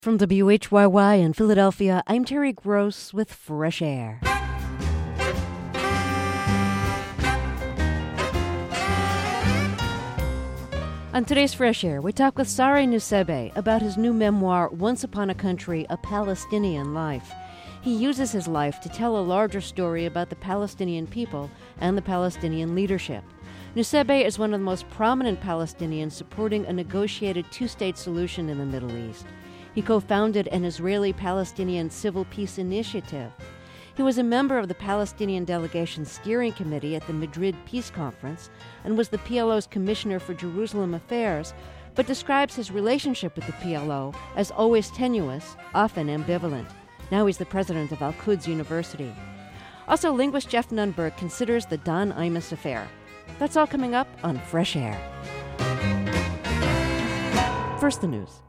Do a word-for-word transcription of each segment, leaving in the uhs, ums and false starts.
From W H Y Y in Philadelphia, I'm Terry Gross with Fresh Air. On today's Fresh Air, we talk with Sari Nusseibeh about his new memoir, Once Upon a Country, A Palestinian Life. He uses his life to tell a larger story about the Palestinian people and the Palestinian leadership. Nusseibeh is one of the most prominent Palestinians supporting a negotiated two-state solution in the Middle East. He co-founded an Israeli-Palestinian civil peace initiative. He was a member of the Palestinian Delegation Steering Committee at the Madrid Peace Conference and was the P L O's Commissioner for Jerusalem Affairs, but describes his relationship with the P L O as always tenuous, often ambivalent. Now he's the president of Al-Quds University. Also, linguist Jeff Nunberg considers the Don Imus affair. That's all coming up on Fresh Air. First, the news.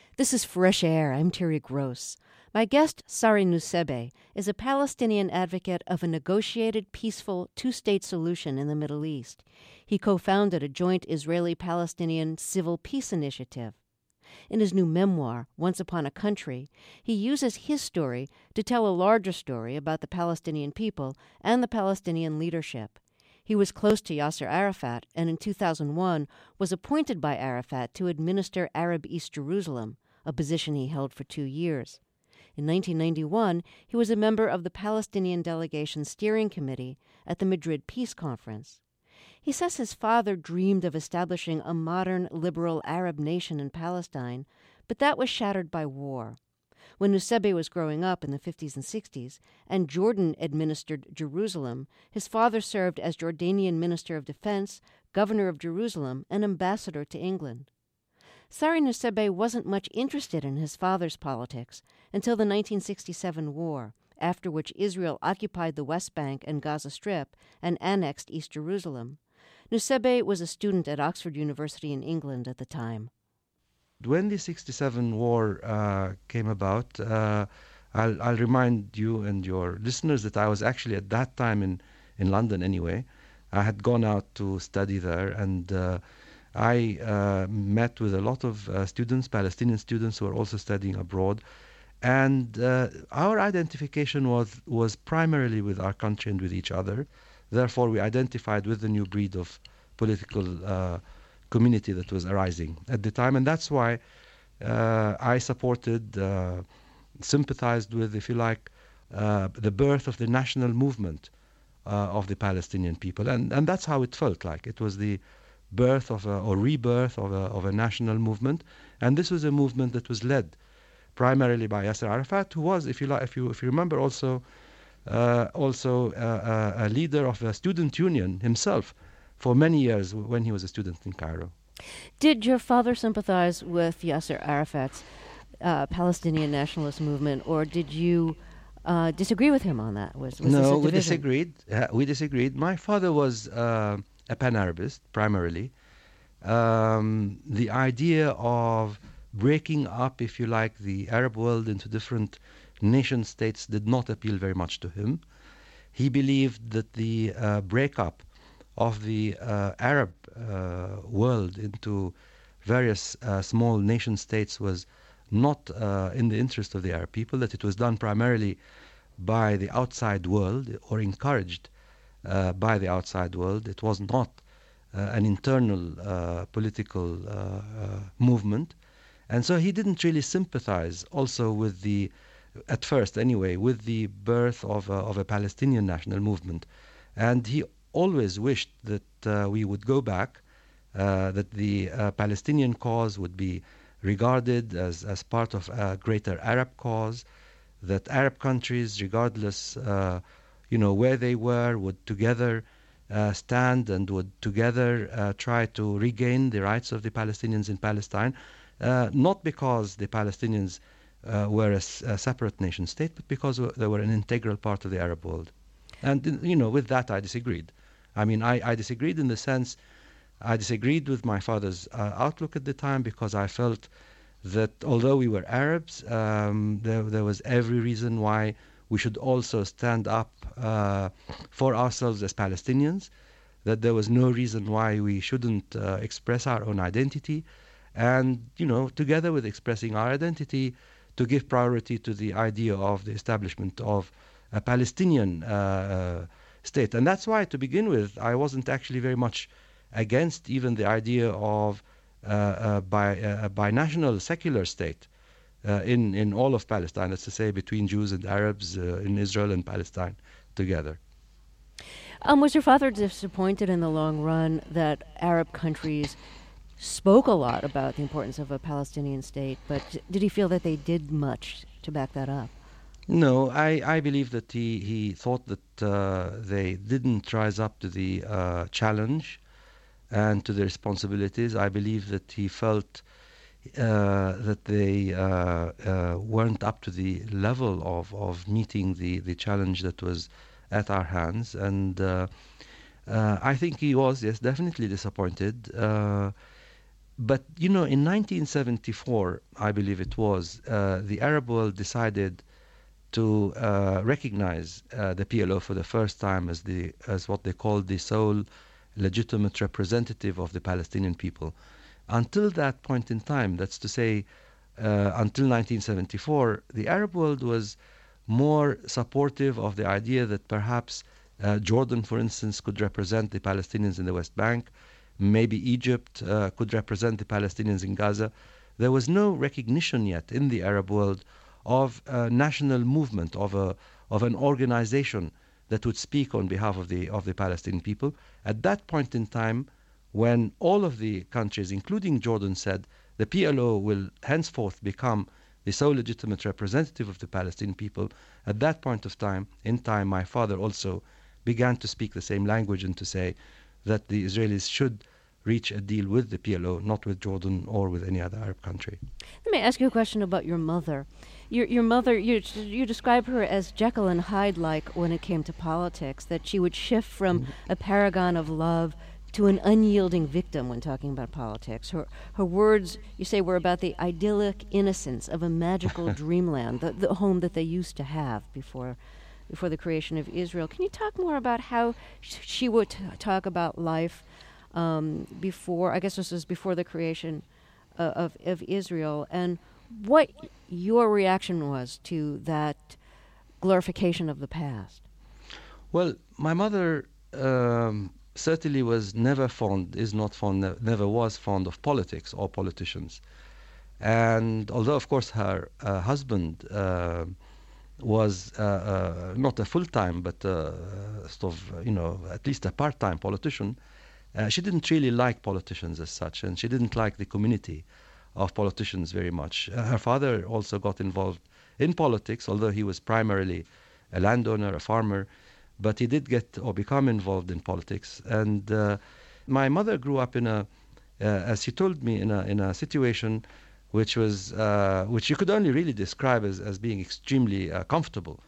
This is Fresh Air. I'm Terry Gross. My guest, Sari Nusseibeh, is a Palestinian advocate of a negotiated, peaceful, two-state solution in the Middle East. He co-founded a joint Israeli-Palestinian civil peace initiative. In his new memoir, Once Upon a Country, he uses his story to tell a larger story about the Palestinian people and the Palestinian leadership. He was close to Yasser Arafat and in two thousand one was appointed by Arafat to administer Arab East Jerusalem, a position he held for two years. In nineteen ninety-one, he was a member of the Palestinian Delegation Steering Committee at the Madrid Peace Conference. He says his father dreamed of establishing a modern, liberal Arab nation in Palestine, but that was shattered by war. When Nusseibeh was growing up in the fifties and sixties, and Jordan administered Jerusalem, his father served as Jordanian Minister of Defense, Governor of Jerusalem, and Ambassador to England. Sari Nusseibeh wasn't much interested in his father's politics until the nineteen sixty-seven war, after which Israel occupied the West Bank and Gaza Strip and annexed East Jerusalem. Nusseibeh was a student at Oxford University in England at the time. When the sixty-seven war uh, came about, uh, I'll, I'll remind you and your listeners that I was actually at that time in, in London anyway. I had gone out to study there, and uh, I uh, met with a lot of uh, students, Palestinian students who were also studying abroad. And uh, our identification was, was primarily with our country and with each other. Therefore, we identified with the new breed of political uh, community that was arising at the time. And that's why uh, I supported, uh, sympathized with, if you like, uh, the birth of the national movement uh, of the Palestinian people. And, and that's how it felt like. It was the birth of a, or rebirth of a, of a national movement. And this was a movement that was led primarily by Yasser Arafat, who was, if you like, if you if you remember, also uh, also uh, a leader of a student union himself for many years when he was a student in Cairo. Did your father sympathize with Yasser Arafat's uh, Palestinian nationalist movement, or did you uh, disagree with him on that? Was, was no, we disagreed. Uh, we disagreed. My father was uh, a pan-Arabist primarily. Um, the idea of breaking up, if you like, the Arab world into different nation states did not appeal very much to him. He believed that the uh, breakup of the uh, Arab uh, world into various uh, small nation states was not uh, in the interest of the Arab people, that it was done primarily by the outside world or encouraged uh, by the outside world. It was not uh, an internal uh, political uh, uh, movement. And so he didn't really sympathize also with the, at first anyway, with the birth of a, of a Palestinian national movement. And he always wished that uh, we would go back, uh, that the uh, Palestinian cause would be regarded as, as part of a greater Arab cause, that Arab countries, regardless, uh, you know, where they were, would together uh, stand and would together uh, try to regain the rights of the Palestinians in Palestine. Uh, not because the Palestinians uh, were a, a separate nation state, but because they were an integral part of the Arab world. And, you know, with that I disagreed. I mean, I, I disagreed in the sense, I disagreed with my father's uh, outlook at the time, because I felt that although we were Arabs, um, there, there was every reason why we should also stand up uh, for ourselves as Palestinians, that there was no reason why we shouldn't uh, express our own identity, and, you know, together with expressing our identity, to give priority to the idea of the establishment of a Palestinian uh, state. And that's why, to begin with, I wasn't actually very much against even the idea of uh, uh, by, uh, a binational secular state uh, in, in all of Palestine, let's say between Jews and Arabs uh, in Israel and Palestine together. Um, was your father disappointed in the long run that Arab countries spoke a lot about the importance of a Palestinian state, but did he feel that they did much to back that up? No, I, I believe that he, he thought that uh, they didn't rise up to the uh, challenge and to the responsibilities. I believe that he felt uh, that they uh, uh, weren't up to the level of, of meeting the, the challenge that was at our hands. And uh, uh, I think he was, yes, definitely disappointed. Uh, but, you know, in nineteen seventy-four, I believe it was, uh, the Arab world decided to uh, recognize uh, the P L O for the first time as the as what they called the sole legitimate representative of the Palestinian people. Until that point in time, that's to say, uh, until nineteen seventy-four, the Arab world was more supportive of the idea that perhaps uh, Jordan, for instance, could represent the Palestinians in the West Bank. Maybe Egypt uh, could represent the Palestinians in Gaza. There was no recognition yet in the Arab world of a national movement, of a of an organization that would speak on behalf of the of the Palestinian people. At that point in time, when all of the countries, including Jordan, said the P L O will henceforth become the sole legitimate representative of the Palestinian people, at that point of time, in time, my father also began to speak the same language and to say that the Israelis should reach a deal with the P L O, not with Jordan or with any other Arab country. Let me ask you a question about your mother. Your your mother, you you describe her as Jekyll and Hyde-like when it came to politics, that she would shift from mm-hmm. a paragon of love to an unyielding victim when talking about politics. Her her words, you say, were about the idyllic innocence of a magical dreamland, the, the home that they used to have before before the creation of Israel. Can you talk more about how sh- she would t- talk about life um, before, I guess this was before the creation uh, of, of Israel, and what your reaction was to that glorification of the past? Well, my mother um, certainly was never fond, is not fond, ne- never was fond of politics or politicians. And although, of course, her uh, husband uh, was uh, uh, not a full-time, but uh, sort of, you know, at least a part-time politician, uh, she didn't really like politicians as such, and she didn't like the community of politicians very much. Uh, her father also got involved in politics, although he was primarily a landowner, a farmer, but he did get or become involved in politics. And uh, my mother grew up in a, uh, as she told me, in a in a situation which was uh, which you could only really describe as, as being extremely uh, comfortable.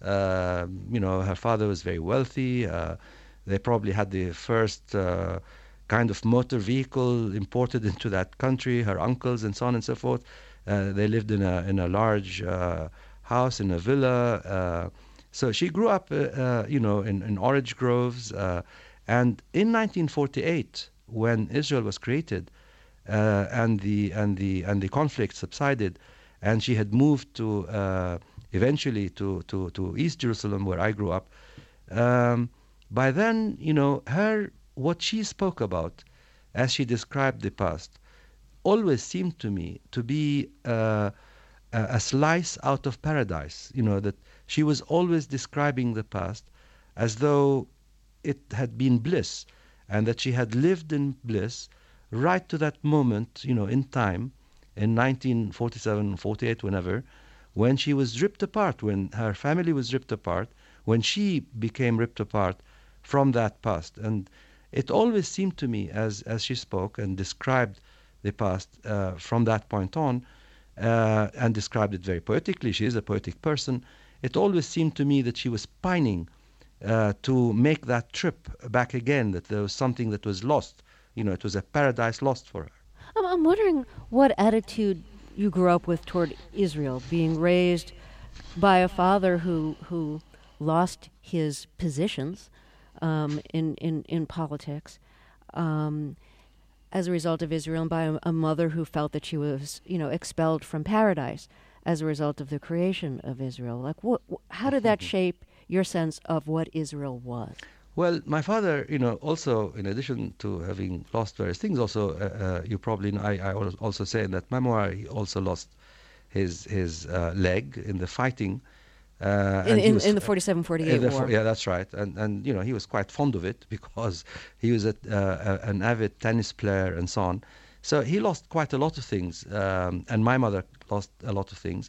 Uh, you know, her father was very wealthy. Uh, they probably had the first uh, kind of motor vehicle imported into that country, her uncles and so on and so forth. Uh, they lived in a in a large uh, house, in a villa. Uh, so she grew up, uh, uh, you know, in, in orange groves. Uh, and in nineteen forty-eight, when Israel was created, uh, and the and the and the conflict subsided, and she had moved to uh, eventually to, to to East Jerusalem, where I grew up. Um, by then, you know, her what she spoke about, as she described the past, always seemed to me to be uh, a, a slice out of paradise. You know, that she was always describing the past as though it had been bliss, and that she had lived in bliss right to that moment, you know, in time, in nineteen forty-seven, forty-eight, whenever, when she was ripped apart, when her family was ripped apart, when she became ripped apart from that past. And it always seemed to me, as as she spoke and described the past uh, from that point on, uh, and described it very poetically, she is a poetic person, it always seemed to me that she was pining uh, to make that trip back again, that there was something that was lost. You know, it was a paradise lost for her. I'm, I'm wondering what attitude you grew up with toward Israel, being raised by a father who who lost his positions um, in, in, in politics um, as a result of Israel, and by a, a mother who felt that she was, you know, expelled from paradise as a result of the creation of Israel. Like, what? How did that shape your sense of what Israel was? Well, my father, you know, also, in addition to having lost various things, also, uh, uh, you probably know, I, I also say in that memoir, he also lost his his uh, leg in the fighting. Uh, in, and in, was, in the forty-seven forty-eight the, war. Yeah, that's right. And, and, you know, he was quite fond of it because he was a, uh, an avid tennis player and so on. So he lost quite a lot of things. Um, and my mother lost a lot of things.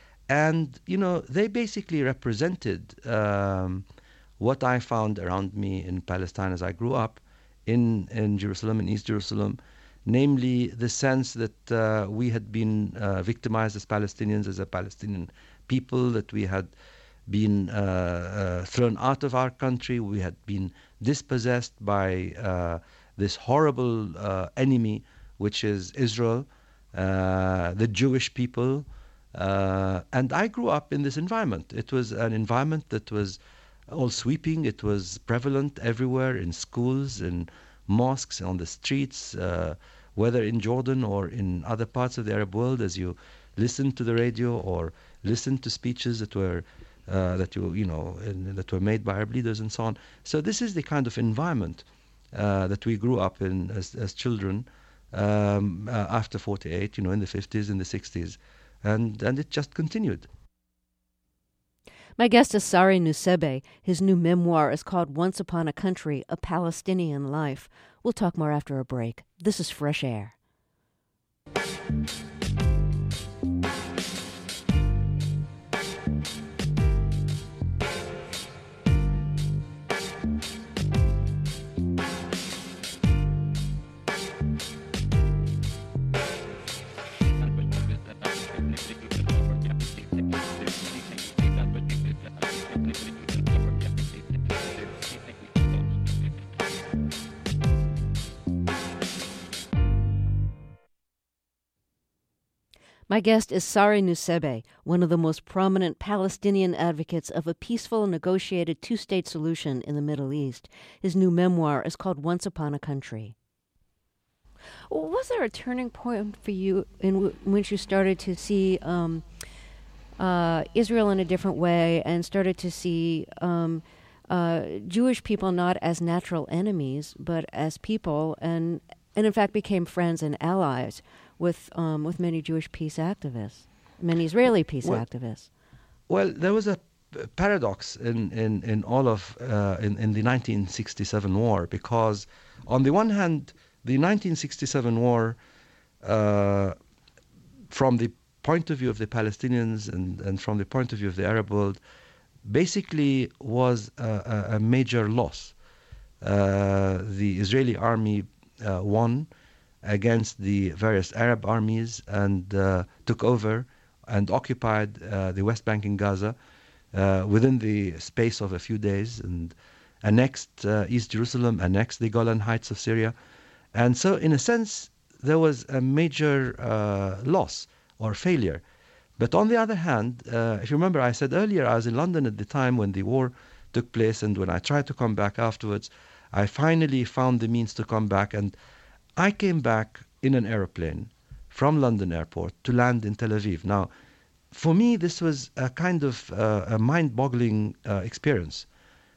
And, you know, they basically represented um, what I found around me in Palestine as I grew up in, in Jerusalem, in East Jerusalem, namely the sense that uh, we had been uh, victimized as Palestinians, as a Palestinian people, that we had been uh, uh, thrown out of our country, we had been dispossessed by uh, this horrible uh, enemy which is Israel, uh, the Jewish people. Uh, and I grew up in this environment. It was an environment that was all sweeping. It was prevalent everywhere, in schools, in mosques, on the streets, uh, whether in Jordan or in other parts of the Arab world, as you listened to the radio or listened to speeches that were uh, that you you know in, that were made by Arab leaders and so on. So this is the kind of environment uh, that we grew up in as, as children um, uh, after forty-eight, you know, in the fifties, in the sixties, and and it just continued. My guest is Sari Nusseibeh. His new memoir is called Once Upon a Country, A Palestinian Life. We'll talk more after a break. This is Fresh Air. My guest is Sari Nusseibeh, one of the most prominent Palestinian advocates of a peaceful, negotiated two-state solution in the Middle East. His new memoir is called Once Upon a Country. Was there a turning point for you in w- which you started to see um, uh, Israel in a different way and started to see um, uh, Jewish people not as natural enemies, but as people, and, and in fact became friends and allies with um, with many Jewish peace activists, many Israeli peace well, activists? Well, there was a paradox in, in, in all of, uh, in, in the nineteen sixty-seven war, because on the one hand, the nineteen sixty-seven war, uh, from the point of view of the Palestinians and, and from the point of view of the Arab world, basically was a, a, a major loss. Uh, the Israeli army uh, won against the various Arab armies and uh, took over and occupied uh, the West Bank and Gaza uh, within the space of a few days, and annexed uh, East Jerusalem, annexed the Golan Heights of Syria. And so, in a sense, there was a major uh, loss or failure. But on the other hand, uh, if you remember, I said earlier, I was in London at the time when the war took place, and when I tried to come back afterwards, I finally found the means to come back, and I came back in an aeroplane from London airport to land in Tel Aviv. Now, for me, this was a kind of uh, a mind-boggling uh, experience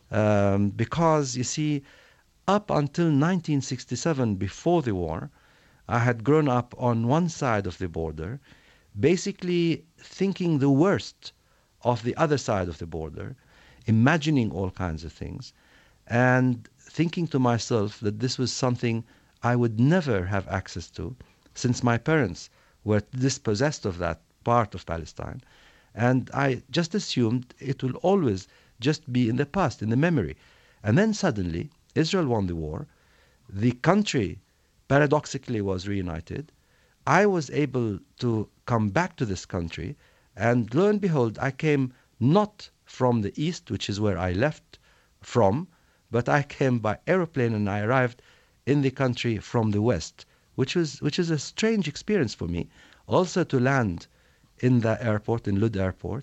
um, because, you see, up until nineteen sixty-seven, before the war, I had grown up on one side of the border, basically thinking the worst of the other side of the border, imagining all kinds of things, and thinking to myself that this was something I would never have access to, since my parents were dispossessed of that part of Palestine. And I just assumed it will always just be in the past, in the memory. And then suddenly, Israel won the war. The country, paradoxically, was reunited. I was able to come back to this country. And lo and behold, I came not from the east, which is where I left from, but I came by aeroplane, and I arrived in the country from the west, which was which is a strange experience for me. Also to land in the airport, in Lud Airport,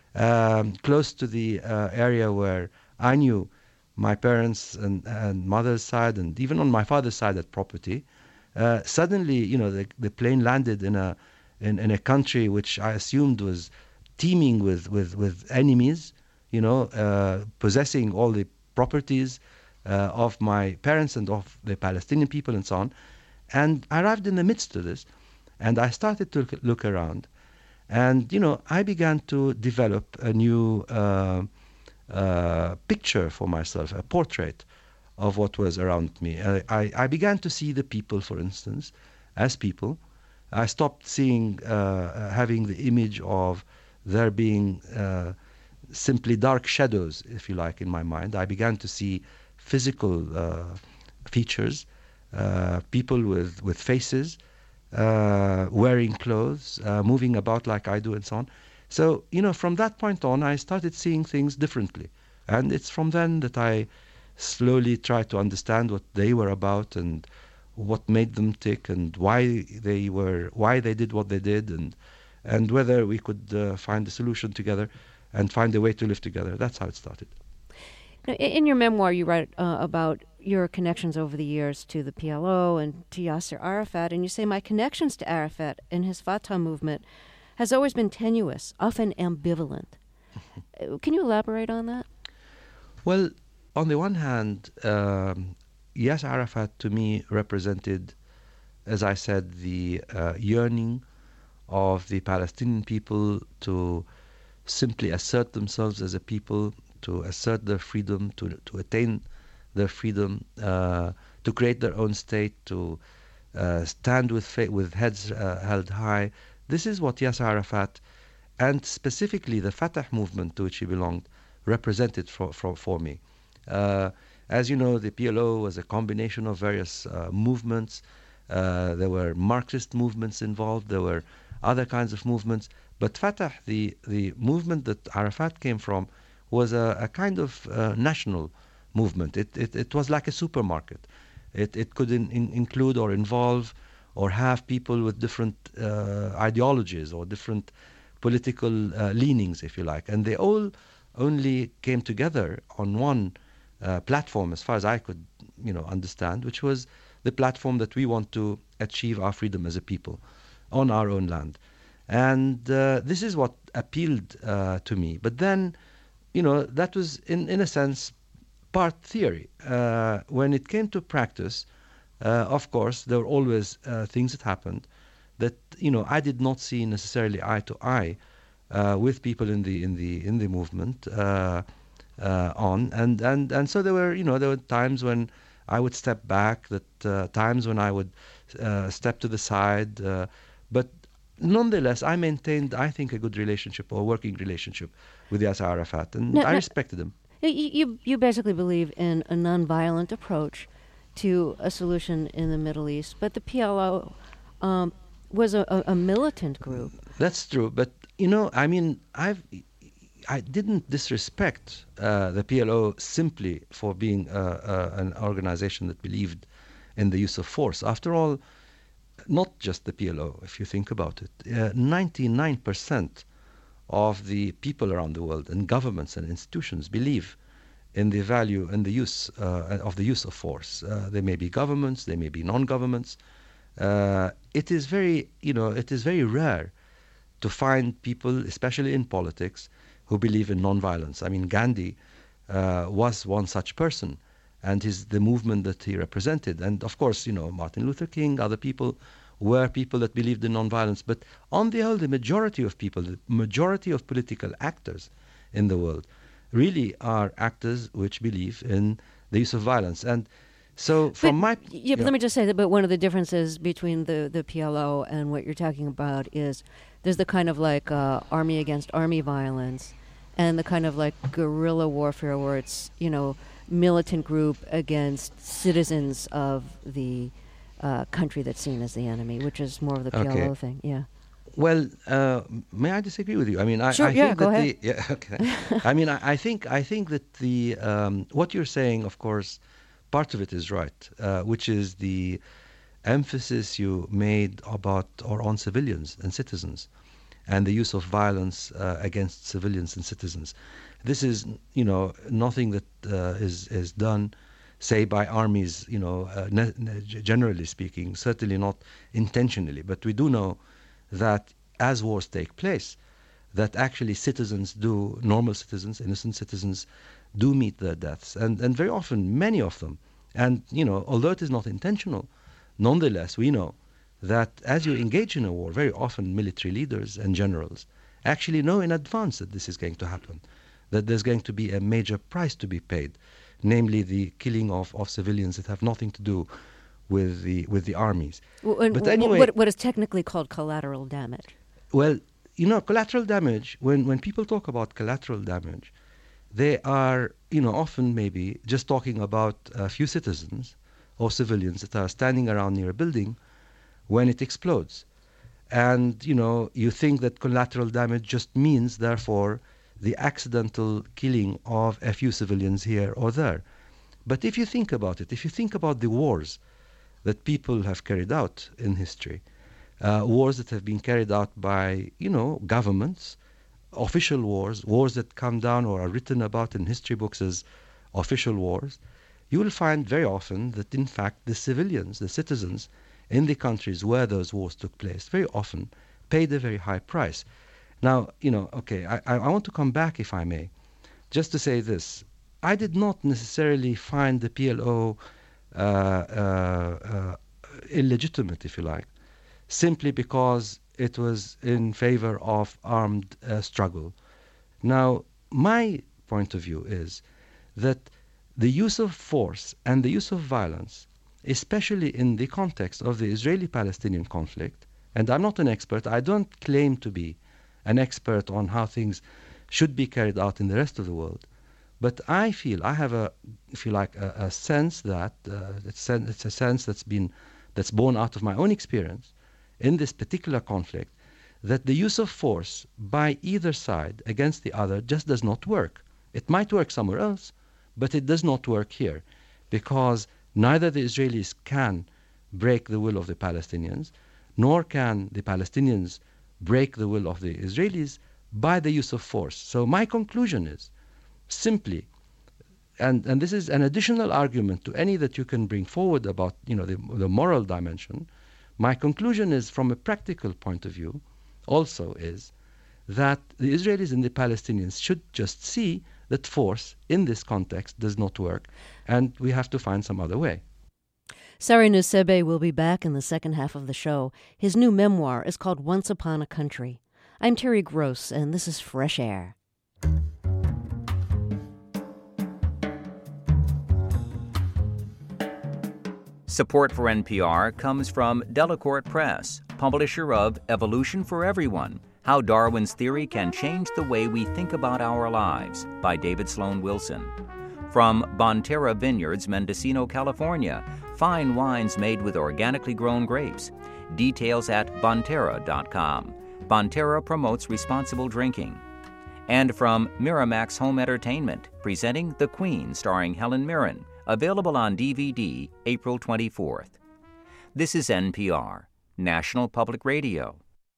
um, close to the uh, area where I knew my parents and, and mother's side, and even on my father's side at property. Uh, suddenly, you know, the, the plane landed in a in, in a country which I assumed was teeming with with, with enemies, you know, uh, possessing all the properties Uh, of my parents and of the Palestinian people and so on. And I arrived in the midst of this, and I started to look, look around. And, you know, I began to develop a new uh, uh, picture for myself, a portrait of what was around me. I, I, I began to see the people, for instance, as people. I stopped seeing, uh, having the image of there being uh, simply dark shadows, if you like, in my mind. I began to see physical uh, features, uh, people with, with faces, uh, wearing clothes, uh, moving about like I do and so on. So, you know, from that point on, I started seeing things differently. And it's from then that I slowly tried to understand what they were about and what made them tick and why they were why they did what they did, and and whether we could uh, find a solution together and find a way to live together. That's how it started. Now, i- in your memoir, you write uh, about your connections over the years to the P L O and to Yasser Arafat, and you say, my connections to Arafat and his Fatah movement has always been tenuous, often ambivalent. Uh, Can you elaborate on that? Well, on the one hand, um, Yasser Arafat to me represented, as I said, the uh, yearning of the Palestinian people to simply assert themselves as a people, to assert their freedom, to to attain their freedom, uh, to create their own state, to uh, stand with fa- with heads uh, held high. This is what Yasser Arafat, and specifically the Fatah movement to which he belonged, represented for for, for me. Uh, as you know, the P L O was a combination of various uh, movements. Uh, there were Marxist movements involved. There were other kinds of movements. But Fatah, the, the movement that Arafat came from, was a, a kind of uh, national movement. It, it, it was like a supermarket. It, it could in, in include or involve or have people with different uh, ideologies or different political uh, leanings, if you like. And they all only came together on one uh, platform, as far as I could you know, understand, which was the platform that we want to achieve our freedom as a people on our own land. And uh, this is what appealed uh, to me. But then, you know, that was, in, in a sense, part theory. Uh, when it came to practice, uh, of course, there were always uh, things that happened that, you know, I did not see necessarily eye to eye uh, with people in the in the in the movement uh, uh, on, and, and and so there were, you know, there were times when I would step back, that uh, times when I would uh, step to the side, uh, but nonetheless, I maintained, I think, a good relationship or a working relationship with Yasser Arafat, and No, I no. respected him. You, you, you basically believe in a nonviolent approach to a solution in the Middle East, but the P L O um, was a, a, a militant group. That's true, but you know, I mean, I've I didn't disrespect uh, the P L O simply for being uh, uh, an organization that believed in the use of force. After all, not just the P L O, if you think about it, uh, ninety-nine percent of the people around the world and governments and institutions believe in the value and the use uh, of the use of force. Uh, they may be governments, they may be non-governments. Uh, it is very, you know, it is very rare to find people, especially in politics, who believe in non-violence. I mean, Gandhi uh, was one such person, and his the movement that he represented. And of course, you know, Martin Luther King, other people were people that believed in non-violence. But on the whole, the majority of people, the majority of political actors in the world, really are actors which believe in the use of violence. And so, from but, my yeah, but yeah. let me just say that. But one of the differences between the the P L O and what you're talking about is there's the kind of like uh, army against army violence, and the kind of like guerrilla warfare where it's, you know, militant group against citizens of the uh, country that's seen as the enemy, which is more of the P L O Okay. thing. Yeah. Well, uh, may I disagree with you? I mean, I, Sure, I yeah, think go that ahead. the yeah, okay. I mean, I, I think I think that the um, what you're saying, of course, part of it is right, uh, which is the emphasis you made about or on civilians and citizens, and the use of violence uh, against civilians and citizens. This is, you know, nothing that uh, is is done, say, by armies, you know, uh, ne- ne- generally speaking, certainly not intentionally, but we do know that as wars take place, that actually citizens do, normal citizens, innocent citizens, do meet their deaths, and, and very often, many of them. And, you know, although it is not intentional, nonetheless, we know that as you engage in a war, very often military leaders and generals actually know in advance that this is going to happen, that there's going to be a major price to be paid, namely the killing of, of civilians that have nothing to do with the with the armies. W- and But w- anyway, what, what is technically called collateral damage. well, you know, collateral damage, when, when people talk about collateral damage, they are, you know, often maybe just talking about a few citizens or civilians that are standing around near a building when it explodes. And, you know, you think that collateral damage just means, therefore, the accidental killing of a few civilians here or there. But if you think about it, if you think about the wars that people have carried out in history, uh, wars that have been carried out by, you know, governments, official wars, wars that come down or are written about in history books as official wars, you will find very often that, in fact, the civilians, the citizens in the countries where those wars took place, very often paid a very high price. Now, you know, okay, I, I want to come back, if I may, just to say this. I did not necessarily find the P L O uh, uh, uh, illegitimate, if you like, simply because it was in favor of armed uh, struggle. Now, my point of view is that the use of force and the use of violence, especially in the context of the Israeli-Palestinian conflict, and I'm not an expert, I don't claim to be an expert on how things should be carried out in the rest of the world, but I feel, I have a, if you like, a, a sense that, uh, it's, it's a sense that's been, that's born out of my own experience in this particular conflict, that the use of force by either side against the other just does not work. It might work somewhere else, but it does not work here, because neither the Israelis can break the will of the Palestinians, nor can the Palestinians break the will of the Israelis by the use of force. So my conclusion is simply, and, and this is an additional argument to any that you can bring forward about, you know, the, the moral dimension, my conclusion is, from a practical point of view, also is that the Israelis and the Palestinians should just see that force in this context does not work, and we have to find some other way. Sari Nusseibeh will be back in the second half of the show. His new memoir is called Once Upon a Country. I'm Terry Gross, and this is Fresh Air. Support for N P R comes from Delacorte Press, publisher of Evolution for Everyone, How Darwin's Theory Can Change the Way We Think About Our Lives, by David Sloan Wilson. From Bonterra Vineyards, Mendocino, California, fine wines made with organically grown grapes. Details at bonterra dot com. Bonterra promotes responsible drinking. And from Miramax Home Entertainment, presenting The Queen, starring Helen Mirren, available on D V D April twenty-fourth. This is N P R, National Public Radio.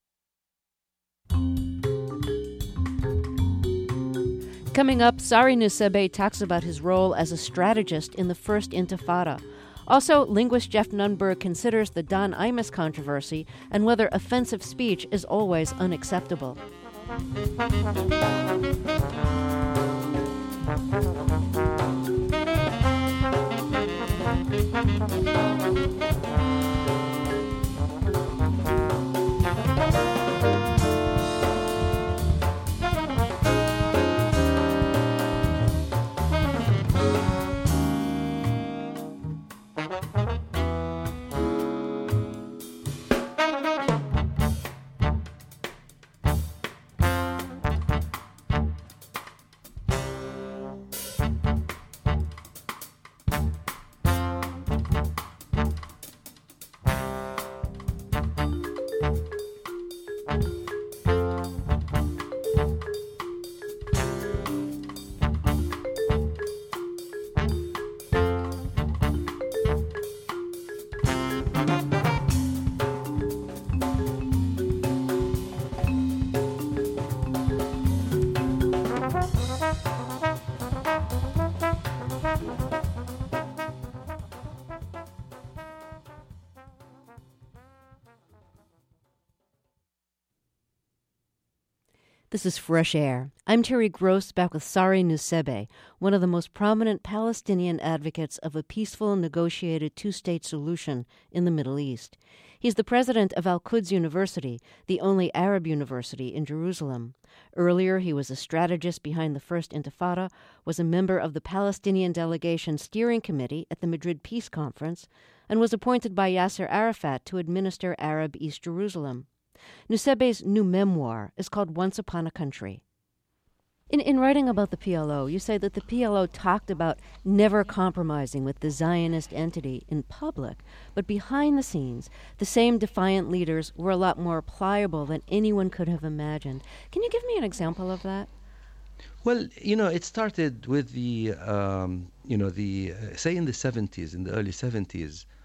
Coming up, Sari Nusseibeh talks about his role as a strategist in the First Intifada. Also, linguist Jeff Nunberg considers the Don Imus controversy and whether offensive speech is always unacceptable. This is Fresh Air. I'm Terry Gross, back with Sari Nusseibeh, one of the most prominent Palestinian advocates of a peaceful, negotiated two-state solution in the Middle East. He's the president of Al-Quds University, the only Arab university in Jerusalem. Earlier, he was a strategist behind the First Intifada, was a member of the Palestinian Delegation Steering Committee at the Madrid Peace Conference, and was appointed by Yasser Arafat to administer Arab East Jerusalem. Nusseibeh's new memoir is called Once Upon a Country. In, in writing about the P L O, you say that the P L O talked about never compromising with the Zionist entity in public, but behind the scenes, the same defiant leaders were a lot more pliable than anyone could have imagined. Can you give me an example of that? Well, you know, it started with the, um, you know, the, uh, say in the seventies, in the early seventies,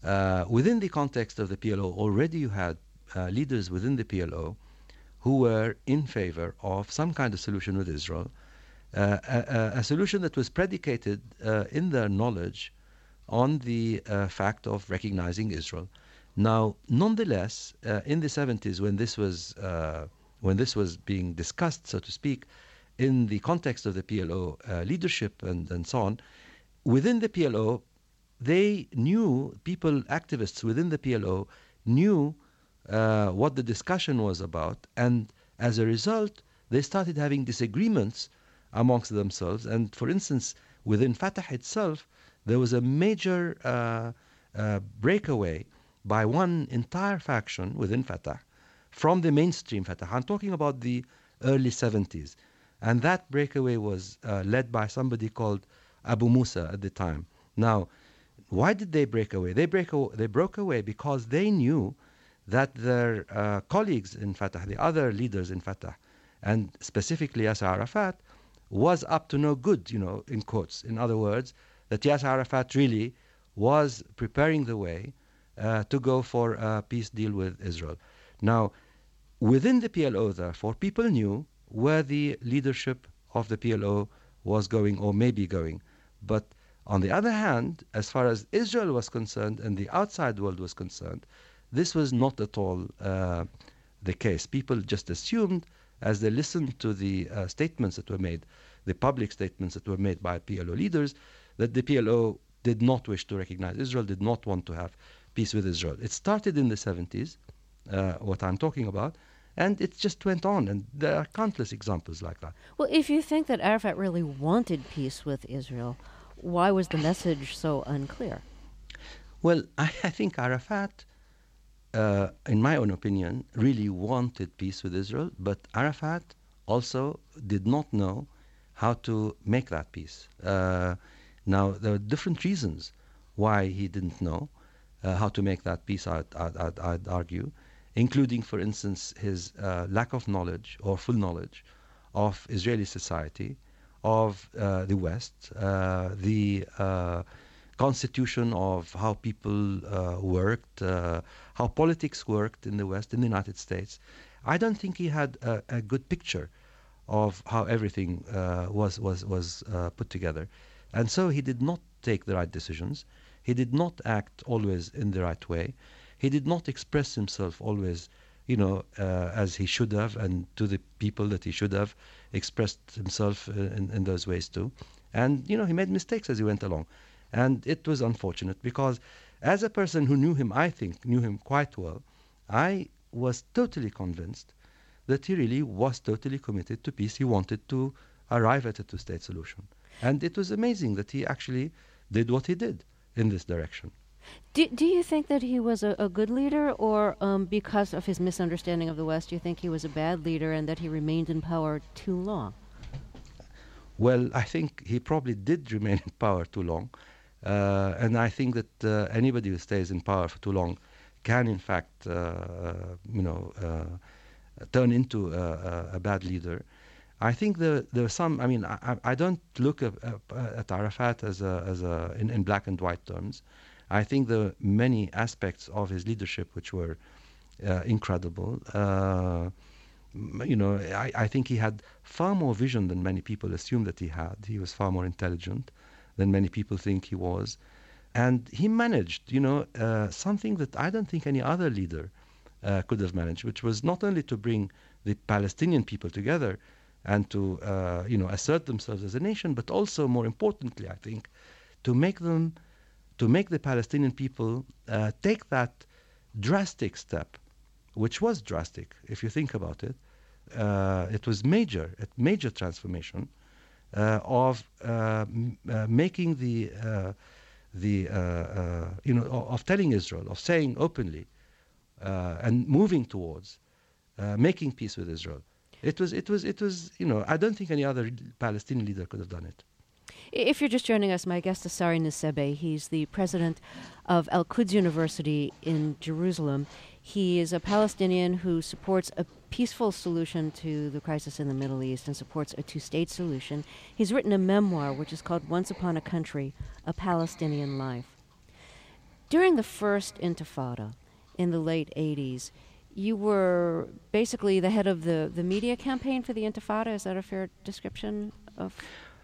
Uh, within the context of the P L O, already you had uh, leaders within the P L O who were in favor of some kind of solution with Israel, uh, a, a solution that was predicated uh, in their knowledge on the uh, fact of recognizing Israel. Now, nonetheless, uh, in the seventies, when this was uh, when this was being discussed, so to speak, in the context of the P L O uh, leadership and, and so on, within the P L O, they knew, people, activists within the P L O knew uh, what the discussion was about, and as a result, they started having disagreements amongst themselves. And for instance, within Fatah itself, there was a major uh, uh, breakaway by one entire faction within Fatah from the mainstream Fatah. I'm talking about the early seventies. And that breakaway was uh, led by somebody called Abu Musa at the time. Now, why did they break away? They, break aw- they broke away because they knew that their uh, colleagues in Fatah, the other leaders in Fatah, and specifically Yasser Arafat, was up to no good, you know, in quotes. In other words, that Yasser Arafat really was preparing the way uh, to go for a peace deal with Israel. Now, within the P L O, therefore, people knew where the leadership of the P L O was going or may be going. But on the other hand, as far as Israel was concerned and the outside world was concerned, this was not at all uh, the case. People just assumed, as they listened to the uh, statements that were made, the public statements that were made by P L O leaders, that the P L O did not wish to recognize Israel, did not want to have peace with Israel. It started in the seventies, uh, what I'm talking about, and it just went on, and there are countless examples like that. Well, if you think that Arafat really wanted peace with Israel, why was the message so unclear? Well, I, I think Arafat, uh, in my own opinion, really wanted peace with Israel, but Arafat also did not know how to make that peace. Uh, now, there are different reasons why he didn't know uh, how to make that peace, I'd, I'd, I'd argue, including, for instance, his uh, lack of knowledge or full knowledge of Israeli society, of uh, the West, uh, the uh, constitution of how people uh, worked, uh, how politics worked in the West, in the United States. I don't think he had a, a good picture of how everything uh, was was was uh, put together, and so he did not take the right decisions. He did not act always in the right way. He did not express himself always, you know, uh, as he should have, and to the people that he should have expressed himself in, in those ways too. And, you know, he made mistakes as he went along. And it was unfortunate because as a person who knew him, I think, knew him quite well, I was totally convinced that he really was totally committed to peace. He wanted to arrive at a two-state solution. And it was amazing that he actually did what he did in this direction. Do, do you think that he was a, a good leader, or um, because of his misunderstanding of the West, do you think he was a bad leader and that he remained in power too long? Well, I think he probably did remain in power too long. Uh, and I think that uh, anybody who stays in power for too long can, in fact, uh, you know, uh, turn into a, a bad leader. I think there there are some. I mean, I, I don't look at, at Arafat as a as a in, in black and white terms. I think there are many aspects of his leadership which were uh, incredible. Uh, you know, I, I think he had far more vision than many people assume that he had. He was far more intelligent than many people think he was. And he managed, you know, uh, something that I don't think any other leader uh, could have managed, which was not only to bring the Palestinian people together and to, uh, you know, assert themselves as a nation, but also, more importantly, I think, to make them, to make the Palestinian people uh, take that drastic step, which was drastic, if you think about it. Uh, it was major, a major transformation uh, of uh, m- uh, making the, uh, the uh, uh, you know, of, of telling Israel, of saying openly uh, and moving towards uh, making peace with Israel. It was, it was, it was, you know, I don't think any other Palestinian leader could have done it. If you're just joining us, my guest is Sari Nusseibeh. He's the president of Al-Quds University in Jerusalem. He is a Palestinian who supports a peaceful solution to the crisis in the Middle East and supports a two-state solution. He's written a memoir which is called Once Upon a Country, A Palestinian Life. During the first Intifada in the late eighties, you were basically the head of the, the media campaign for the Intifada. Is that a fair description of?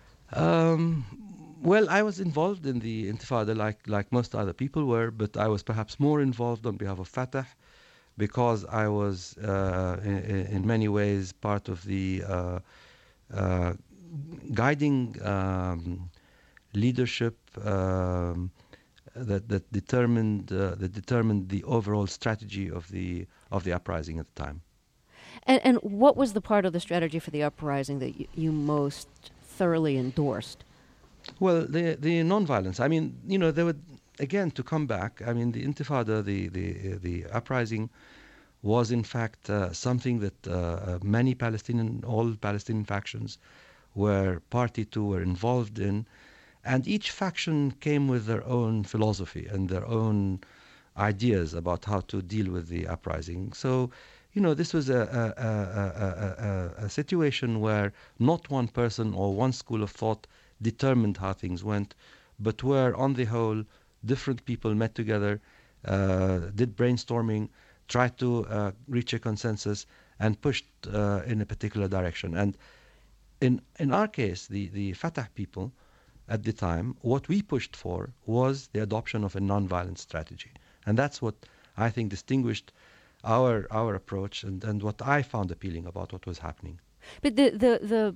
Um, well, I was involved in the Intifada like, like most other people were, but I was perhaps more involved on behalf of Fatah because I was uh, in, in many ways part of the uh, uh, guiding um, leadership um, that that determined uh, that determined the overall strategy of the of the uprising at the time. And, and what was the part of the strategy for the uprising that you, you most thoroughly endorsed? Well, the the non-violence. I mean, you know, there would again to come back. I mean, the Intifada, the the the uprising, was in fact uh, something that uh, many Palestinian, all Palestinian factions, were party to, were involved in. And each faction came with their own philosophy and their own ideas about how to deal with the uprising. So, you know, this was a, a, a, a, a, a situation where not one person or one school of thought determined how things went, but where, on the whole, different people met together, uh, did brainstorming, tried to uh, reach a consensus, and pushed uh, in a particular direction. And in in our case, the, the Fatah people, at the time, what we pushed for was the adoption of a non-violent strategy. And that's what I think distinguished our our approach and, and what I found appealing about what was happening. But the, the, the,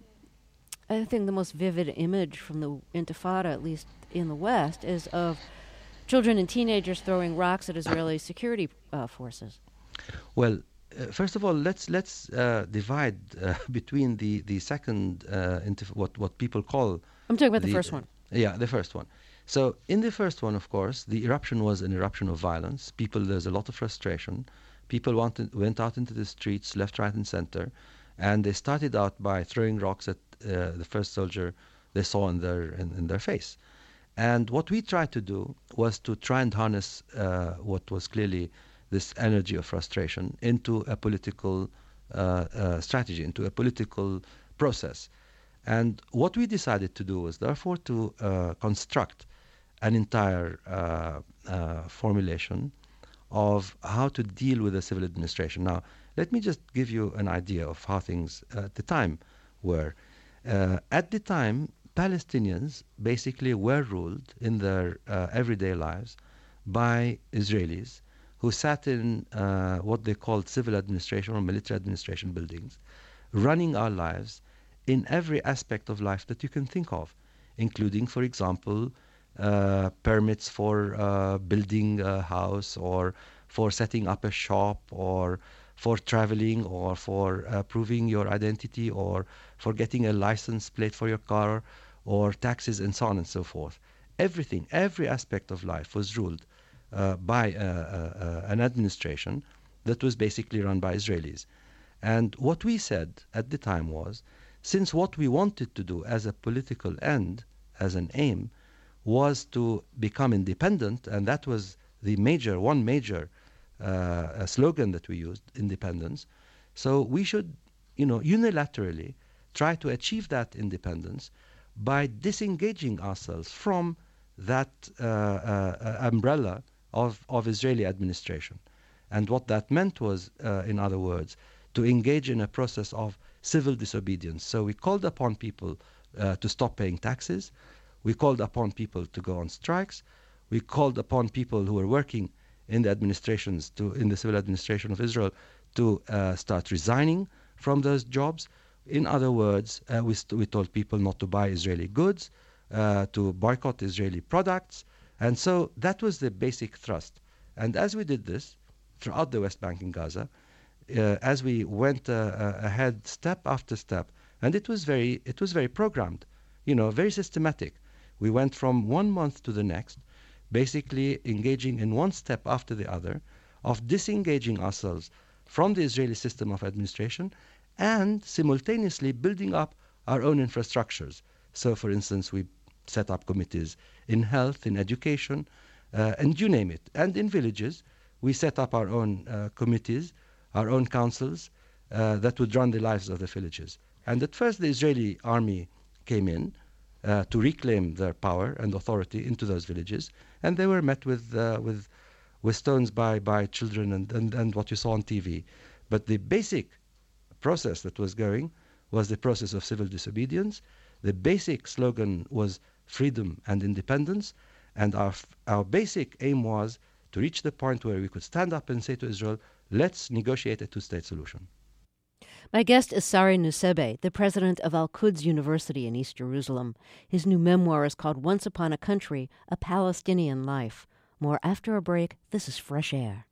I think the most vivid image from the Intifada, at least in the West, is of children and teenagers throwing rocks at Israeli security uh, forces. Well, uh, first of all, let's let's uh, divide uh, between the, the second, uh, intif- what, what people call I'm talking about the, the first one. Yeah, the first one. So in the first one, of course, the eruption was an eruption of violence. People, there's a lot of frustration. People wanted, went out into the streets, left, right, and center, and they started out by throwing rocks at uh, the first soldier they saw in their in, in their face. And what we tried to do was to try and harness uh, what was clearly this energy of frustration into a political uh, uh, strategy, into a political process. And what we decided to do was, therefore, to uh, construct an entire uh, uh, formulation of how to deal with the civil administration. Now, let me just give you an idea of how things uh, at the time were. Uh, at the time, Palestinians basically were ruled in their uh, everyday lives by Israelis who sat in uh, what they called civil administration or military administration buildings, running our lives in every aspect of life that you can think of, including, for example, uh, permits for uh, building a house or for setting up a shop or for traveling or for uh, proving your identity or for getting a license plate for your car or taxes and so on and so forth. Everything, every aspect of life was ruled uh, by uh, uh, an administration that was basically run by Israelis. And what we said at the time was, since what we wanted to do as a political end, as an aim, was to become independent, and that was the major, one major uh, slogan that we used, independence. So we should, you know, unilaterally try to achieve that independence by disengaging ourselves from that uh, uh, umbrella of, of Israeli administration. And what that meant was, uh, in other words, to engage in a process of civil disobedience. So we called upon people uh, to stop paying taxes. We called upon people to go on strikes. We called upon people who were working in the administrations, to in the civil administration of Israel, to uh, start resigning from those jobs. In other words, uh, we, st- we told people not to buy Israeli goods, uh, to boycott Israeli products. And so that was the basic thrust. And as we did this throughout the West Bank and Gaza, Uh, as we went uh, uh, ahead step after step, and it was very it was very programmed, you know, very systematic. We went from one month to the next, basically engaging in one step after the other of disengaging ourselves from the Israeli system of administration and simultaneously building up our own infrastructures. So, for instance, we set up committees in health, in education, uh, and you name it. And in villages, we set up our own uh, committees, our own councils uh, that would run the lives of the villages. And at first the Israeli army came in uh, to reclaim their power and authority into those villages. and they were met with uh, with with stones by by children and, and and what you saw on T V. But the basic process that was going was the process of civil disobedience. The basic slogan was freedom and independence, and our our basic aim was to reach the point where we could stand up and say to Israel, let's negotiate a two-state solution. My guest is Sari Nusseibeh, the president of Al-Quds University in East Jerusalem. His new memoir is called Once Upon a Country, A Palestinian Life. More after a break. This is Fresh Air.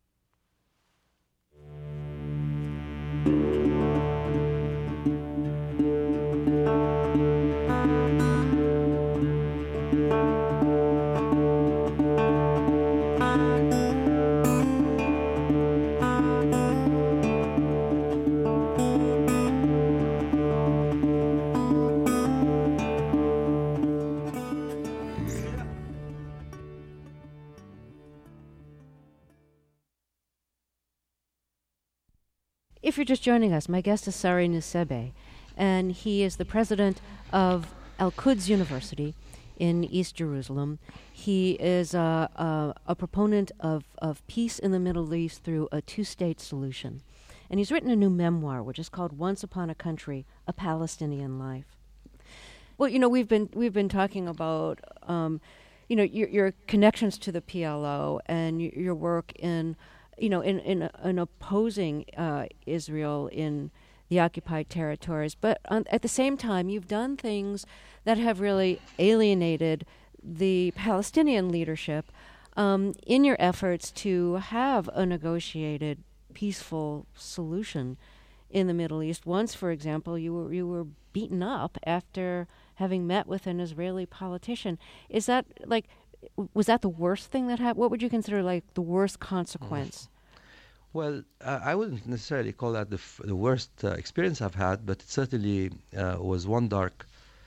If you're just joining us, my guest is Sari Nusseibeh, and he is the president of Al-Quds University in East Jerusalem. He is a, a, a proponent of, of peace in the Middle East through a two-state solution. And he's written a new memoir, which is called Once Upon a Country, A Palestinian Life. Well, you know, we've been we've been talking about, um, you know, your, your connections to the P L O and y- your work in you know, in, in, in opposing uh, Israel in the occupied territories. But on, at the same time, you've done things that have really alienated the Palestinian leadership um, in your efforts to have a negotiated, peaceful solution in the Middle East. Once, for example, you were you were beaten up after having met with an Israeli politician. Is that, like, was that the worst thing that happened? What would you consider, like, the worst consequence? Well, uh, I wouldn't necessarily call that the, f- the worst uh, experience I've had, but it certainly uh, was one dark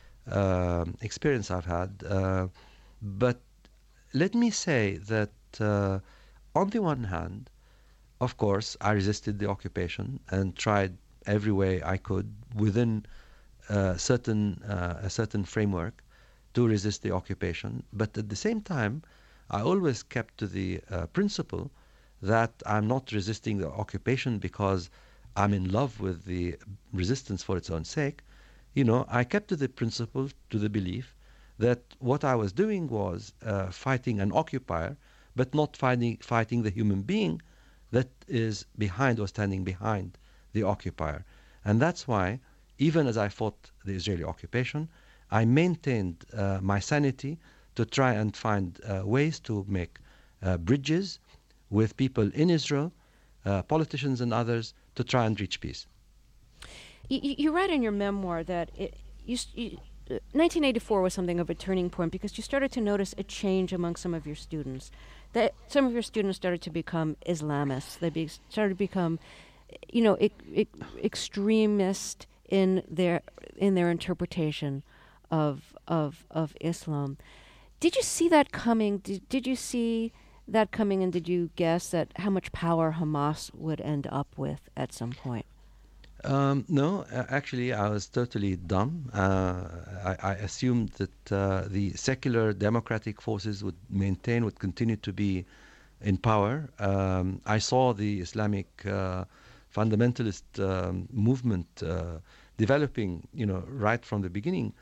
uh, experience I've had. Uh, but let me say that uh, on the one hand, of course, I resisted the occupation and tried every way I could within uh, certain uh, a certain framework to resist the occupation. But at the same time, I always kept to the uh, principle that I'm not resisting the occupation because I'm in love with the resistance for its own sake. You know, I kept to the principle, to the belief that what I was doing was uh, fighting an occupier, but not fighting, fighting the human being that is behind or standing behind the occupier. And that's why, even as I fought the Israeli occupation, I maintained uh, my sanity to try and find uh, ways to make uh, bridges with people in Israel, uh, politicians and others, to try and reach peace. You, you write in your memoir that it, you, you, uh, nineteen eighty-four was something of a turning point because you started to notice a change among some of your students. That some of your students started to become Islamists. They be, started to become, you know, e- e- extremist in their in their interpretation of of of Islam. Did you see that coming? Did, did you see that coming, and did you guess that how much power Hamas would end up with at some point? Um, no, uh, actually, I was totally dumb. Uh, I, I assumed that uh, the secular democratic forces would maintain, would continue to be in power. Um, I saw the Islamic uh, fundamentalist um, movement uh, developing, you know, right from the beginning.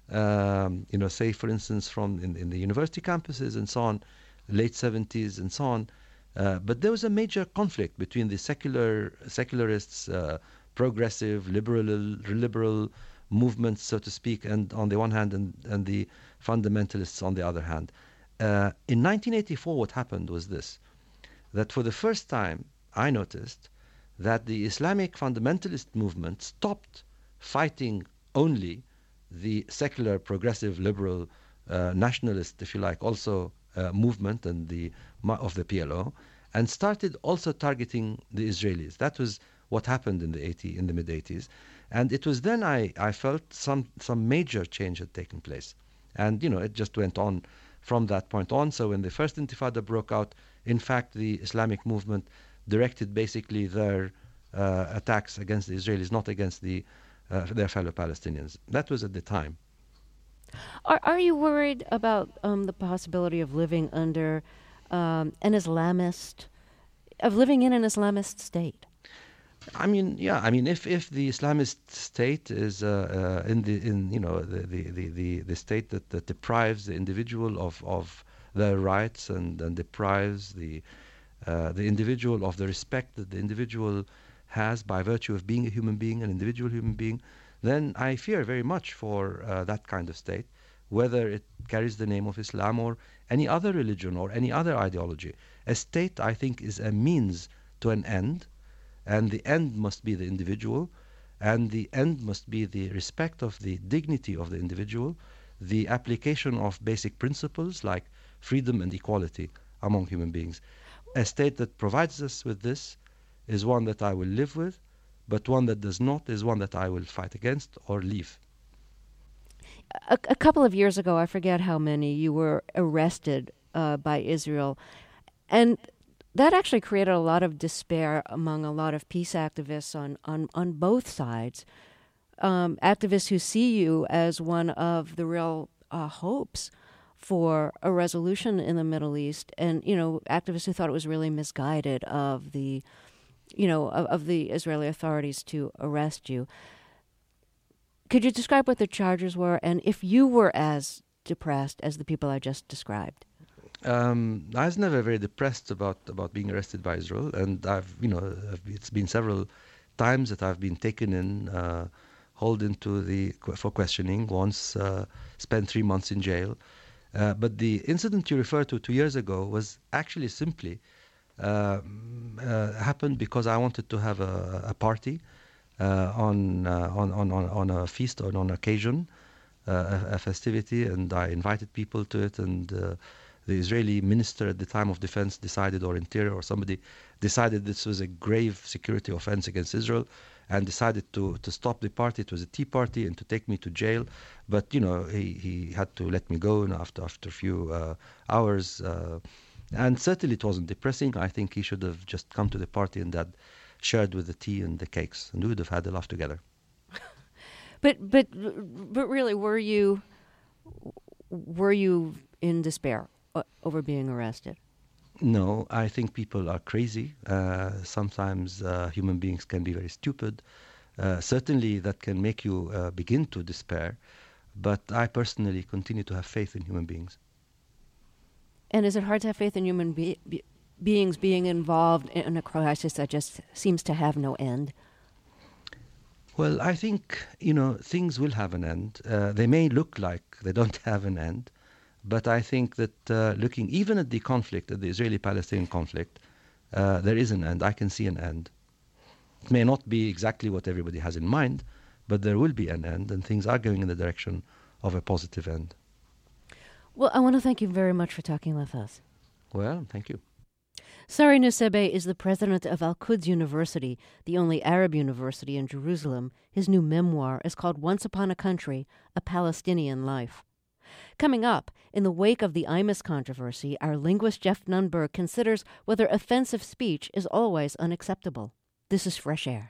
Um, you know, say, for instance, from in, in the university campuses and so on, late seventies and so on. Uh, but there was a major conflict between the secular secularists, uh, progressive, liberal, liberal movements, so to speak, and on the one hand, and, and the fundamentalists on the other hand. Uh, in nineteen eighty-four, what happened was this, that for the first time, I noticed that the Islamic fundamentalist movement stopped fighting only the secular, progressive, liberal, uh, nationalist, if you like, also uh, movement and the of the P L O, and started also targeting the Israelis. That was what happened in the eighties, in the mid eighties, and it was then I, I felt some some major change had taken place, and you know it just went on from that point on. So when the first Intifada broke out, in fact, the Islamic movement directed basically their uh, attacks against the Israelis, not against the uh, their fellow Palestinians. That was at the time. Are are you worried about um, the possibility of living under um, an Islamist, of living in an Islamist state? I mean, yeah. I mean, if, if the Islamist state is uh, uh, in the in you know the the, the, the, the state that, that deprives the individual of, of their rights and, and deprives the uh, the individual of the respect that the individual has by virtue of being a human being, an individual human being, then I fear very much for uh, that kind of state, whether it carries the name of Islam or any other religion or any other ideology. A state, I think, is a means to an end, and the end must be the individual, and the end must be the respect of the dignity of the individual, the application of basic principles like freedom and equality among human beings. A state that provides us with this is one that I will live with, but one that does not is one that I will fight against or leave. A, a couple of years ago, I forget how many, you were arrested uh, by Israel, and that actually created a lot of despair among a lot of peace activists on, on, on both sides, um, activists who see you as one of the real uh, hopes for a resolution in the Middle East, and, you know, activists who thought it was really misguided of the, you know, of, of the Israeli authorities to arrest you. Could you describe what the charges were, and if you were as depressed as the people I just described? Um, I was never very depressed about, about being arrested by Israel, and I've, you know, it's been several times that I've been taken in, uh, hauled into the for questioning. Once uh, spent three months in jail, uh, but the incident you referred to two years ago was actually simply uh, uh, happened because I wanted to have a, a party uh, on, uh, on on on on a feast or on an occasion, uh, a, a festivity, and I invited people to it, and Uh, the Israeli minister at the time of defense decided, or interior, or somebody decided this was a grave security offense against Israel, and decided to, to stop the party. It was a tea party, and to take me to jail. But, you know, he, he had to let me go you know, after, after a few uh, hours. Uh, and certainly it wasn't depressing. I think he should have just come to the party and that shared with the tea and the cakes, and we would have had a laugh together. But, but, but really, were you, were you in despair over being arrested? No, I think people are crazy. Uh, sometimes uh, human beings can be very stupid. Uh, certainly that can make you uh, begin to despair. But I personally continue to have faith in human beings. And is it hard to have faith in human be- be- beings being involved in a crisis that just seems to have no end? Well, I think, you know, things will have an end. Uh, they may look like they don't have an end. But I think that uh, looking even at the conflict, at the Israeli-Palestinian conflict, uh, there is an end. I can see an end. It may not be exactly what everybody has in mind, but there will be an end, and things are going in the direction of a positive end. Well, I want to thank you very much for talking with us. Well, thank you. Sari Nusseibeh is the president of Al-Quds University, the only Arab university in Jerusalem. His new memoir is called Once Upon a Country, A Palestinian Life. Coming up, in the wake of the I M U S controversy, our linguist Jeff Nunberg considers whether offensive speech is always unacceptable. This is Fresh Air.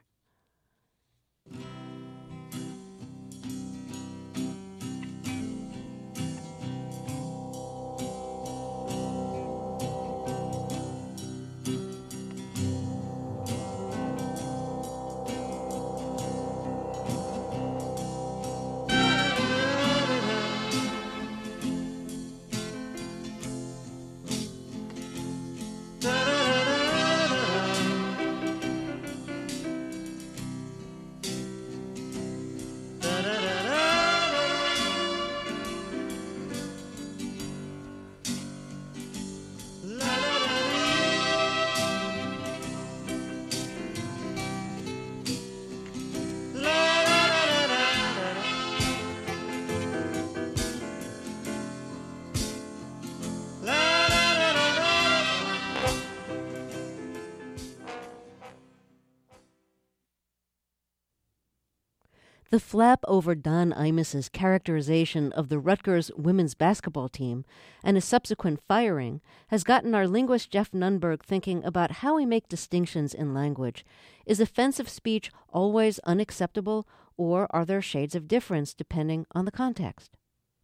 The flap over Don Imus's characterization of the Rutgers women's basketball team and his subsequent firing has gotten our linguist Jeff Nunberg thinking about how we make distinctions in language. Is offensive speech always unacceptable, or are there shades of difference depending on the context?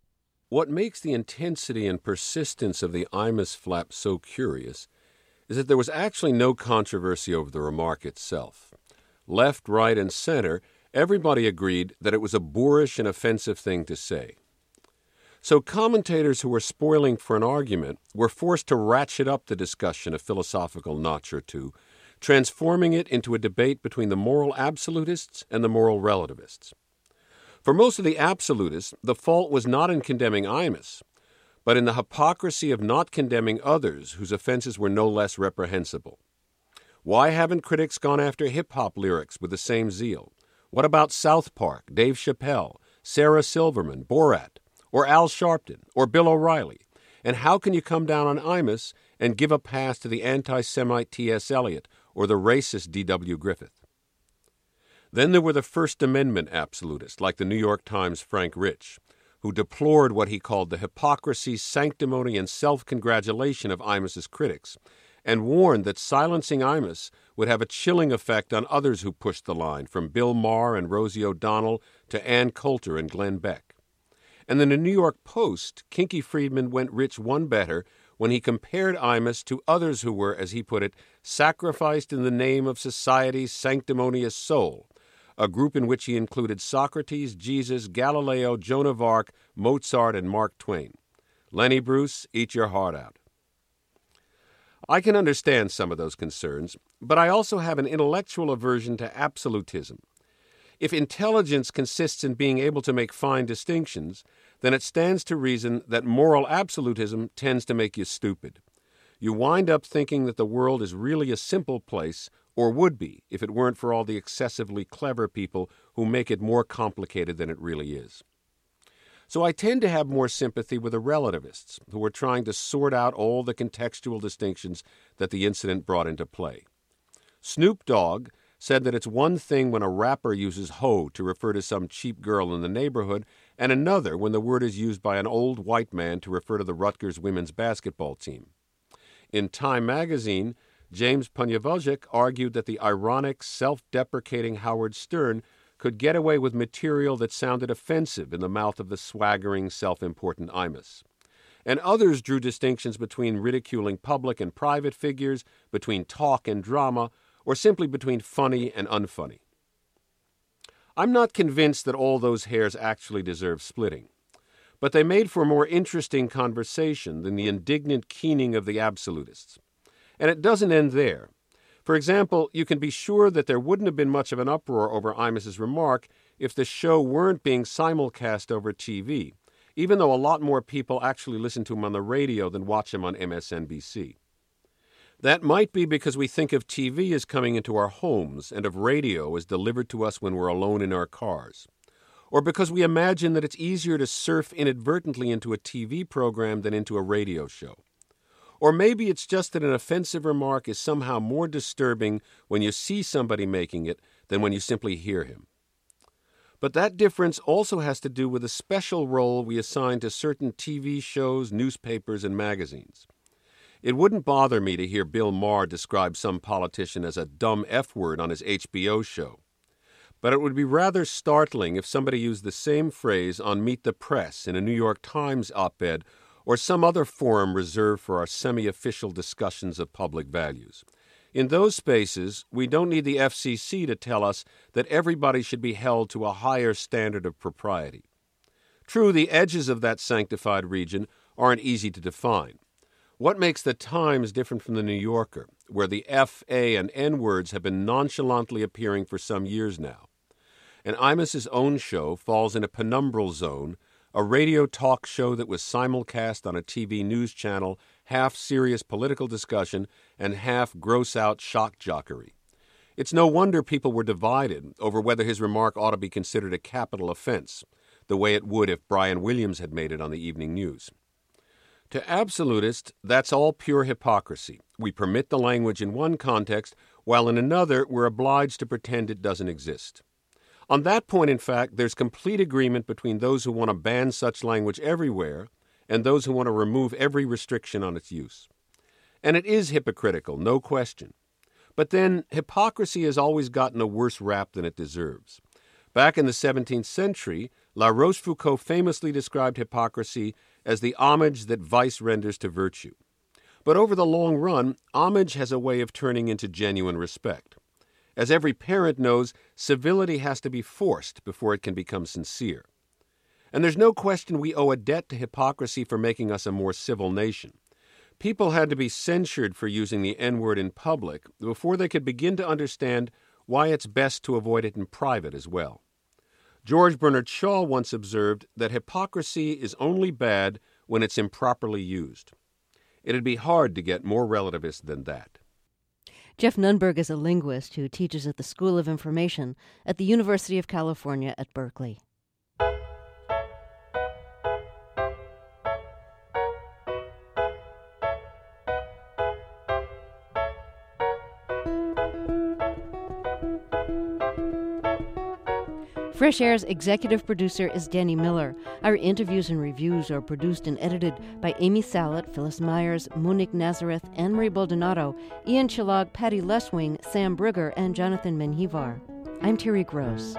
What makes the intensity and persistence of the Imus flap so curious is that there was actually no controversy over the remark itself. Left, right, and center, everybody agreed that it was a boorish and offensive thing to say. So commentators who were spoiling for an argument were forced to ratchet up the discussion a philosophical notch or two, transforming it into a debate between the moral absolutists and the moral relativists. For most of the absolutists, the fault was not in condemning Imus, but in the hypocrisy of not condemning others whose offenses were no less reprehensible. Why haven't critics gone after hip-hop lyrics with the same zeal? What about South Park, Dave Chappelle, Sarah Silverman, Borat, or Al Sharpton, or Bill O'Reilly? And how can you come down on Imus and give a pass to the anti-Semite T S Eliot or the racist D W Griffith? Then there were the First Amendment absolutists, like the New York Times' Frank Rich, who deplored what he called the hypocrisy, sanctimony, and self-congratulation of Imus's critics, and warned that silencing Imus would have a chilling effect on others who pushed the line, from Bill Maher and Rosie O'Donnell to Ann Coulter and Glenn Beck. And in the New York Post, Kinky Friedman went Rich one better when he compared Imus to others who were, as he put it, sacrificed in the name of society's sanctimonious soul, a group in which he included Socrates, Jesus, Galileo, Joan of Arc, Mozart, and Mark Twain. Lenny Bruce, eat your heart out. I can understand some of those concerns, but I also have an intellectual aversion to absolutism. If intelligence consists in being able to make fine distinctions, then it stands to reason that moral absolutism tends to make you stupid. You wind up thinking that the world is really a simple place, or would be if it weren't for all the excessively clever people who make it more complicated than it really is. So I tend to have more sympathy with the relativists, who are trying to sort out all the contextual distinctions that the incident brought into play. Snoop Dogg said that it's one thing when a rapper uses hoe to refer to some cheap girl in the neighborhood, and another when the word is used by an old white man to refer to the Rutgers women's basketball team. In Time magazine, James Ponyavojek argued that the ironic, self-deprecating Howard Stern could get away with material that sounded offensive in the mouth of the swaggering, self-important Imus. And others drew distinctions between ridiculing public and private figures, between talk and drama, or simply between funny and unfunny. I'm not convinced that all those hairs actually deserve splitting, but they made for a more interesting conversation than the indignant keening of the absolutists. And it doesn't end there. For example, you can be sure that there wouldn't have been much of an uproar over Imus's remark if the show weren't being simulcast over T V, even though a lot more people actually listen to him on the radio than watch him on M S N B C. That might be because we think of T V as coming into our homes and of radio as delivered to us when we're alone in our cars. Or because we imagine that it's easier to surf inadvertently into a T V program than into a radio show. Or maybe it's just that an offensive remark is somehow more disturbing when you see somebody making it than when you simply hear him. But that difference also has to do with a special role we assign to certain T V shows, newspapers, and magazines. It wouldn't bother me to hear Bill Maher describe some politician as a dumb F-word on his H B O show. But it would be rather startling if somebody used the same phrase on Meet the Press in a New York Times op-ed or some other forum reserved for our semi-official discussions of public values. In those spaces, we don't need the F C C to tell us that everybody should be held to a higher standard of propriety. True, the edges of that sanctified region aren't easy to define. What makes the Times different from the New Yorker, where the F, A, and N words have been nonchalantly appearing for some years now? And Imus's own show falls in a penumbral zone, a radio talk show that was simulcast on a T V news channel, half serious political discussion and half gross-out shock jockery. It's no wonder people were divided over whether his remark ought to be considered a capital offense, the way it would if Brian Williams had made it on the evening news. To absolutists, that's all pure hypocrisy. We permit the language in one context, while in another we're obliged to pretend it doesn't exist. On that point, in fact, there's complete agreement between those who want to ban such language everywhere and those who want to remove every restriction on its use. And it is hypocritical, no question. But then, hypocrisy has always gotten a worse rap than it deserves. Back in the seventeenth century, La Rochefoucauld famously described hypocrisy as the homage that vice renders to virtue. But over the long run, homage has a way of turning into genuine respect. As every parent knows, civility has to be forced before it can become sincere. And there's no question we owe a debt to hypocrisy for making us a more civil nation. People had to be censured for using the N-word in public before they could begin to understand why it's best to avoid it in private as well. George Bernard Shaw once observed that hypocrisy is only bad when it's improperly used. It'd be hard to get more relativist than that. Jeff Nunberg is a linguist who teaches at the School of Information at the University of California at Berkeley. Fresh Air's executive producer is Danny Miller. Our interviews and reviews are produced and edited by Amy Salet, Phyllis Myers, Monique Nazareth, Anne-Marie Baldonado, Ian Chillag, Patty Leswing, Sam Brugger, and Jonathan Menjivar. I'm Terry Gross.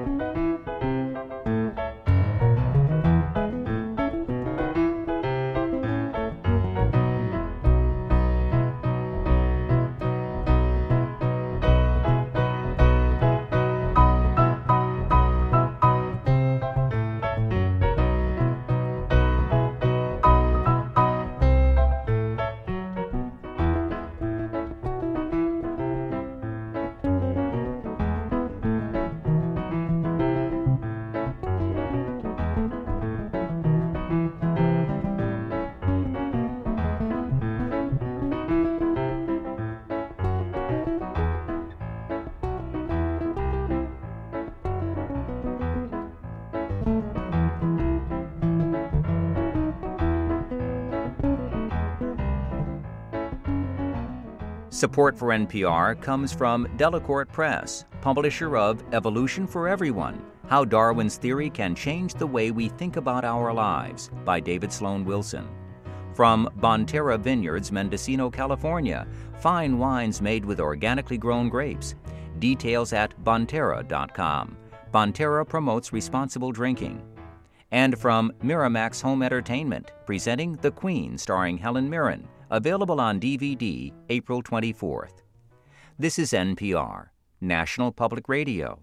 Support for N P R comes from Delacorte Press, publisher of Evolution for Everyone, How Darwin's Theory Can Change the Way We Think About Our Lives, by David Sloan Wilson. From Bonterra Vineyards, Mendocino, California, fine wines made with organically grown grapes. Details at bonterra dot com. Bonterra promotes responsible drinking. And from Miramax Home Entertainment, presenting The Queen, starring Helen Mirren, available on D V D April twenty-fourth. This is N P R, National Public Radio.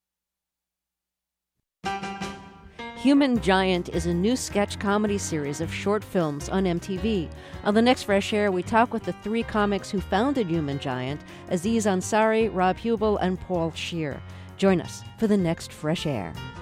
Human Giant is a new sketch comedy series of short films on M T V. On the next Fresh Air, we talk with the three comics who founded Human Giant, Aziz Ansari, Rob Hubel, and Paul Scheer. Join us for the next Fresh Air.